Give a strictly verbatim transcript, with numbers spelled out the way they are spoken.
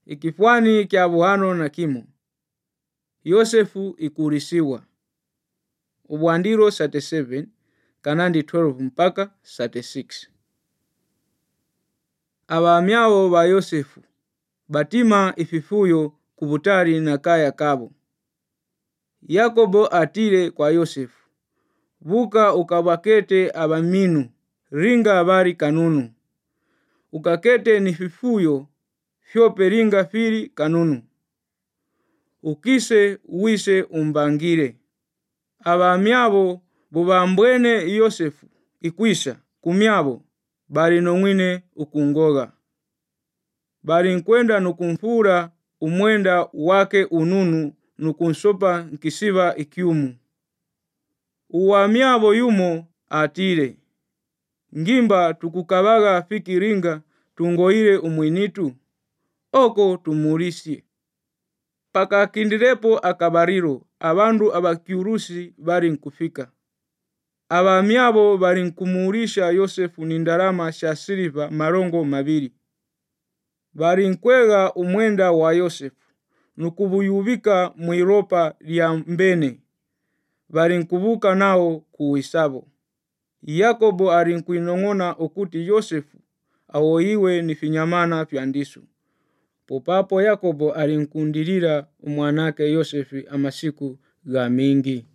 ikifwani kya buhano na kimo. Yosefu ikurisiwa. Ubwandiro thirty-seven kanandi twelve mpaka thirty-six. Abamyao ba Yosefu batima ififuyo kubutari na kaya kabo. Yakobo atire kwa Yosefu, buka ukabakete abaminu, ringa abari kanunu. Ukakete nififuyo, fyope ringa firi kanunu. Ukise uwise umbangire. Abamyabo bubambwene Yosefu ikwisha kumyabo bari nongwine ukungoga. Bari nkwenda nukumfura umwenda wake ununu nukunsopa nkisiba ikiumu. Uwamyabo yumo atire, ngimba tukukabaga fikiringa tungoire umwinitu, oko tumurisye. Paka kindirepo akabariro, abandu abakyurusi bari nkufika. Abamyabo bari nkumurisha Yosefu nindarama sha siliva marongo mabiri. Bari nkwega umwenda wa Yosefu, nukubuyubika mwiropa lya mbene. Bari nkubuka nao kuwisabo. Yakobo ari nkwinongona okuti Yosefu awoiwe nifinyamana fyandisu. Popapo Yakobo ari nkundirira umwanake Yosefu amasiku ga mingi.